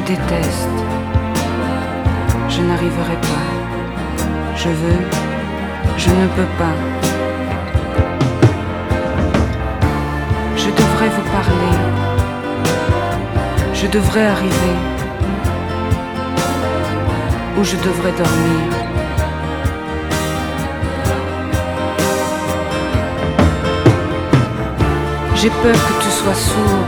déteste. Je n'arriverai pas. Je veux, je ne peux pas. Je devrais vous parler. Je devrais arriver. Ou je devrais dormir. J'ai peur que tu sois sourd